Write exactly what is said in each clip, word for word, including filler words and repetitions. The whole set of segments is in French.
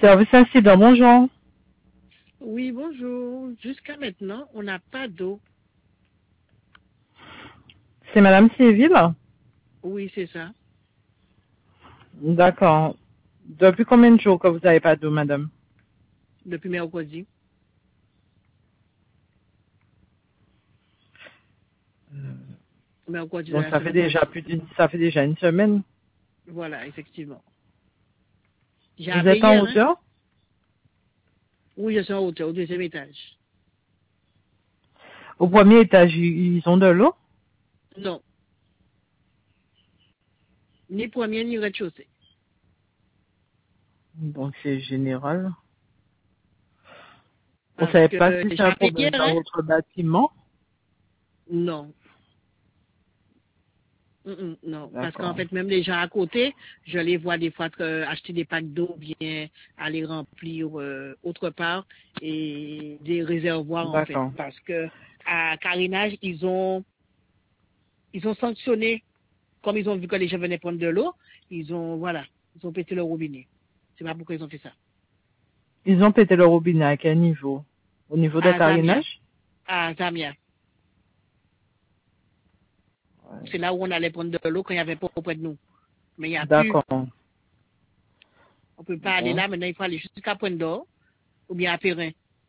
Service incident, bonjour. Oui, bonjour. Jusqu'à maintenant, on n'a pas d'eau. C'est Madame Céville? Oui, c'est ça. D'accord. Depuis combien de jours que vous n'avez pas d'eau, madame? Depuis mercredi. Mercredi de Donc la ça fait semaine déjà passée. plus d'une, ça fait déjà une semaine. Voilà, effectivement. J'ai Vous appelé êtes en hier, hein? hauteur? Oui, je suis en hauteur, au deuxième étage. Au premier étage, ils ils ont de l'eau? Non. Ni premier, ni rez-de-chaussée. Donc c'est général. Vous Parce savez que pas si c'est j'ai un appelé hier, problème dans hein? votre bâtiment? Non. Mm, mm, non, parce qu'en D'accord. fait, même les gens à côté, je les vois des fois euh, acheter des packs d'eau, bien aller remplir euh, autre part et des réservoirs en fait. D'accord. Parce que à Carénage, ils ont ils ont sanctionné, comme ils ont vu que les gens venaient prendre de l'eau, ils ont voilà, ils ont pété le robinet. C'est pas pourquoi ils ont fait ça. Ils ont pété le robinet à quel niveau? Au niveau de À Zamia, carénage? à Zamia, Ouais. c'est là où on allait prendre de l'eau quand il n'y avait pas auprès de nous. Mais il n'y a plus, D'accord. on peut pas aller Bon. là. Maintenant, il faut aller jusqu'à Pointe d'Or ou bien à Perrin.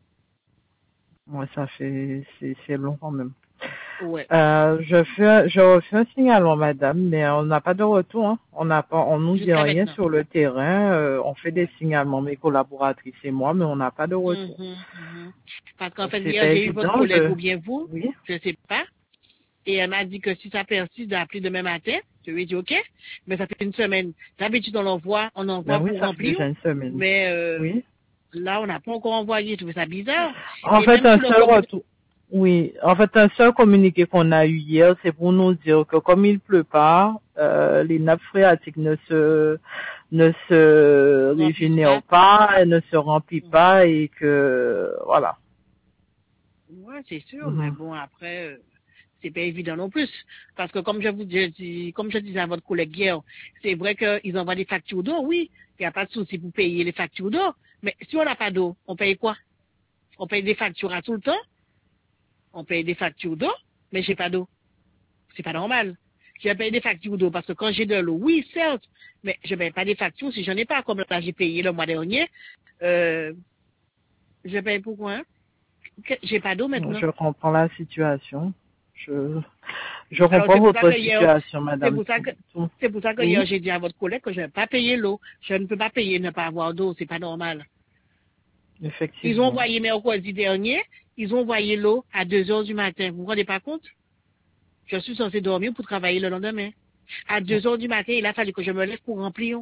Ouais, ça fait, c'est, c'est long quand même. Ouais. Euh, je fais, je refais un signalement, madame, mais on n'a pas de retour, hein. On n'a pas, on nous dit Jusqu'à rien maintenant. sur le terrain. Euh, on fait des Ouais. signalements, mes collaboratrices et moi, mais on n'a pas de retour. Mhm, mhm. Parce qu'en Donc fait, c'est pas hier, j'ai eu votre évident. collègue Je, ou bien vous, oui, je ne sais pas, et elle m'a dit que si ça persiste d'appeler demain matin, je lui ai dit OK, mais ça fait une semaine. D'habitude, on l'envoie, on ben envoie oui, pour ça fait remplir, déjà une semaine. mais euh, Oui. là, on n'a pas encore envoyé. Je trouvais ça bizarre. En Et fait, même un sur le seul communiqué, retour. Oui, en fait, un seul communiqué qu'on a eu hier, c'est pour nous dire que comme il pleut pas, euh, les nappes phréatiques ne se ne se remplissent régénèrent pas. pas, elles ne se remplissent Mhm. pas et que voilà. Ouais, c'est sûr, mais Mhm. bon, après, euh, c'est pas évident non plus. Parce que comme je vous dis, comme je disais à votre collègue hier, c'est vrai qu'ils envoient des factures d'eau, oui, il n'y a pas de souci pour payer les factures d'eau. Mais si on n'a pas d'eau, on paye quoi? On paye des factures à tout le temps, on paye des factures d'eau, mais j'ai pas d'eau. C'est pas normal. Je paye des factures d'eau parce que quand j'ai de l'eau, oui, certes, mais je paye pas des factures si j'en ai pas. Comme là, j'ai payé le mois dernier, euh, je paye pourquoi? Hein? Que- J'ai pas d'eau maintenant. Je comprends la situation. Je je Alors comprends c'est pour ça votre que hier, situation, c'est madame. pour ça que Tout- c'est pour ça que Oui, hier j'ai dit à votre collègue que je ne vais pas payer l'eau. Je ne peux pas payer ne pas avoir d'eau, c'est pas normal. Ils ont effectivement. envoyé mercredi dernier, ils ont envoyé l'eau à deux heures du matin. Vous vous rendez pas compte? Je suis censée dormir pour travailler le lendemain. À deux heures du matin, il a fallu que je me lève pour remplir.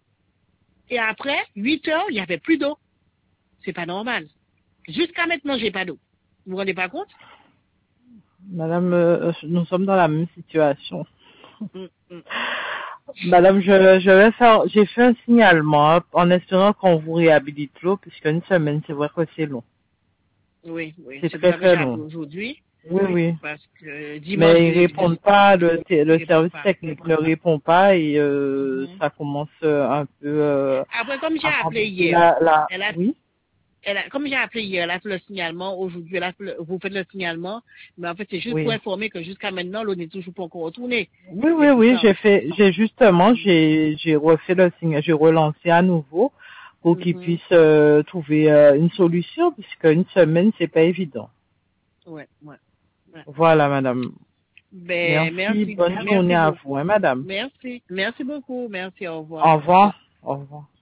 Et après, huit heures, il n'y avait plus d'eau. C'est pas normal. Jusqu'à maintenant, j'ai pas d'eau. Vous vous rendez pas compte? Madame, euh, nous sommes dans la même situation. Hum, hum. Madame, je, je vais faire, j'ai fait un signalement en espérant qu'on vous réhabilite l'eau, puisqu'une semaine, c'est vrai que c'est long. Oui, oui. C'est C'est pour très ça que j'ai très appelé long. aujourd'hui. Oui, Oui, oui. parce que dimanche, Mais ils j'ai dit, répondent pas, le, t- il le répond service pas. technique ne répond pas et euh, Mhm. ça commence euh, un peu euh, Après, comme j'ai à appelé compliquer hier, la, la... elle a, Oui, elle a, comme j'ai appelé hier, elle a fait le signalement. Aujourd'hui, elle a fait le- vous faites le signalement. Mais en fait, c'est juste pour oui. informer que jusqu'à maintenant, l'eau n'est toujours pas encore retournée. Oui, C'est oui, pour oui, ça, en j'ai fait. fait, j'ai justement, j'ai, j'ai refait le signe, j'ai relancé à nouveau pour qu'ils Mhm. puissent euh, trouver euh, une solution, puisque une semaine, c'est pas évident. Ouais, ouais, ouais. Voilà, madame. Ben, Merci, merci, bonne journée merci à vous, beaucoup. hein, madame. Merci, merci beaucoup. Merci, au revoir. Au revoir. Au revoir.